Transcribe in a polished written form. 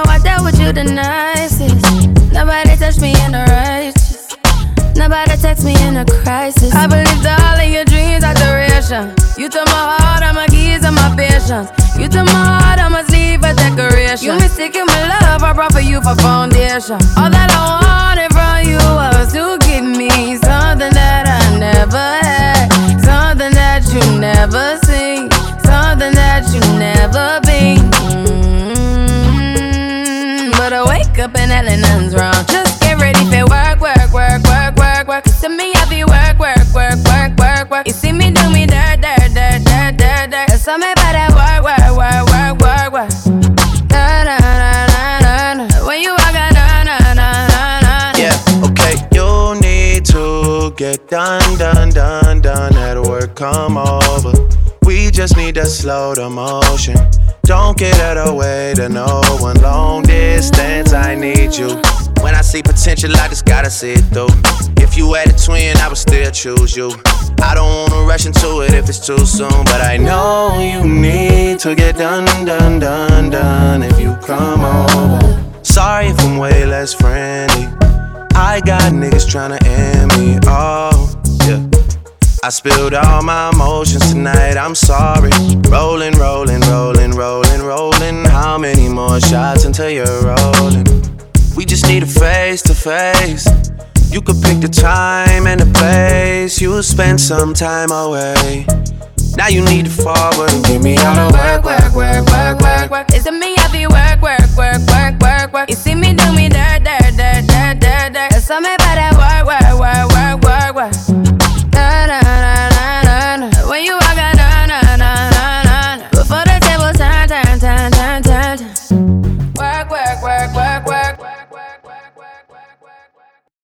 know I dealt with you the nicest. Nobody touched me in the righteous. Nobody text me in a crisis. I believed all of your dreams are duration. You took my heart, all my keys, and my patience. You took my heart, I must leave a decoration. You mistaken my love, I brought for you for foundation. All that I wanted from you was to give me something that I never had, something that you never seen, something that you never been. But I wake up and hell nothing's wrong. Just get ready for work, work, work, work, work, work. To me, I be work, work, work, work, work, work. You see me do me dirt, dirt, dirt, dirt, dirt, dirt. There's something about that work, work, work, work, work, work. Na na na na na. When you walk out, na na na na na. Yeah, okay. You need to get done, done, done, done. That work come over. We just need to slow the motion. Don't get out of the way to no one. Long distance, I need you. When I see potential, I just gotta see it through. If you had a twin, I would still choose you. I don't wanna rush into it if it's too soon, but I know you need to get done, done, done, done if you come over. Sorry if I'm way less friendly. I got niggas tryna end me, oh, yeah. I spilled all my emotions tonight, I'm sorry. Rolling, rolling, rolling, rolling, rolling. How many more shots until you're rolling? We just need a face to face. You could pick the time and the place. You'll spend some time away. Now you need to forward and give me all the work, work, work, work, work, work. It's to me,